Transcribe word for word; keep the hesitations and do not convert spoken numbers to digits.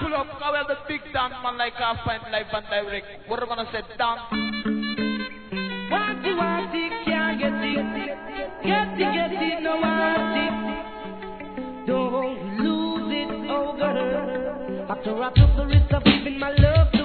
pull up, I have the big dance man like I find live and direct. What am I gonna say, dance? Want it, want it, can't get it. Get it, get it, no want it. Don't lose it, oh girl. After I took the risk of giving my love to